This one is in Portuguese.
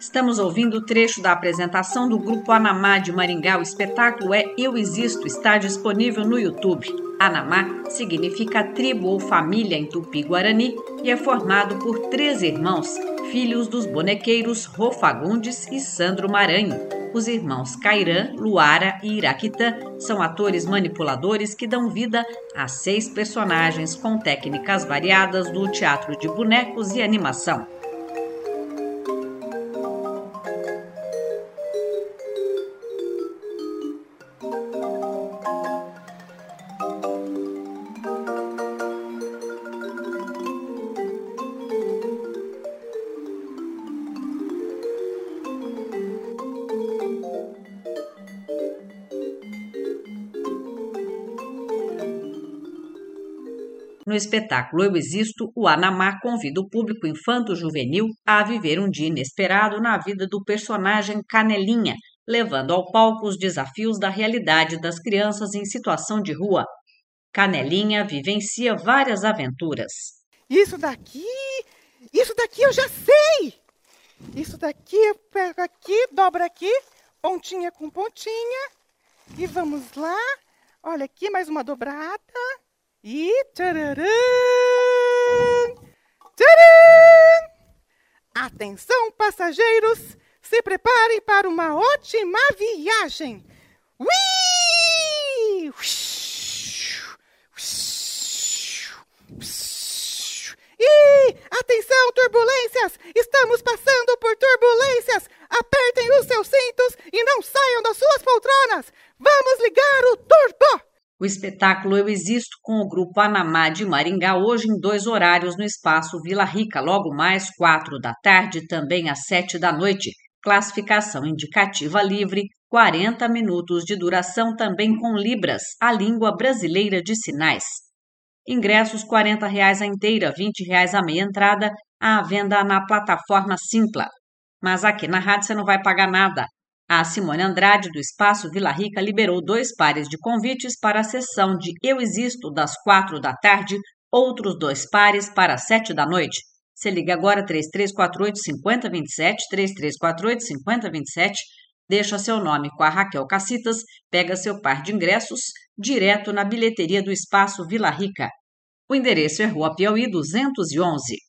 Estamos ouvindo o trecho da apresentação do Grupo Anamá de Maringá. O espetáculo é Eu Existo, está disponível no YouTube. Anamá significa tribo ou família em Tupi-Guarani e é formado por 3 irmãos, filhos dos bonequeiros Rô Fagundes e Sandro Maranhão. Os irmãos Cairã, Luara e Iraquitã são atores manipuladores que dão vida a 6 personagens com técnicas variadas do teatro de bonecos e animação. No espetáculo Eu Existo, o Anamá convida o público infanto-juvenil a viver um dia inesperado na vida do personagem Canelinha, levando ao palco os desafios da realidade das crianças em situação de rua. Canelinha vivencia várias aventuras. Isso daqui eu já sei! Isso daqui eu pego aqui, dobro aqui, pontinha com pontinha, e vamos lá. Olha aqui, mais uma dobrada. E tcharam! Tcharam! Atenção, passageiros! Se preparem para uma ótima viagem! Ui! E atenção, turbulências! Estamos passando por turbulências! Apertem os seus cintos e não saiam das suas poltronas! Vamos ligar o turbo! O espetáculo Eu Existo com o Grupo Anamá de Maringá, hoje em 2 horários no Espaço Vila Rica, logo mais 4 da tarde, também às 7 da noite. Classificação indicativa livre, 40 minutos de duração, também com Libras, a língua brasileira de sinais. Ingressos R$ 40 a inteira, R$ 20 a meia entrada, à venda na plataforma Simpla. Mas aqui na rádio você não vai pagar nada. A Simone Andrade, do Espaço Vila Rica, liberou 2 pares de convites para a sessão de Eu Existo, das 4 da tarde, outros 2 pares para as 7 da noite. Você liga agora 3348-5027, 3348-5027, deixa seu nome com a Raquel Cacitas, pega seu par de ingressos direto na bilheteria do Espaço Vila Rica. O endereço é Rua Piauí 211.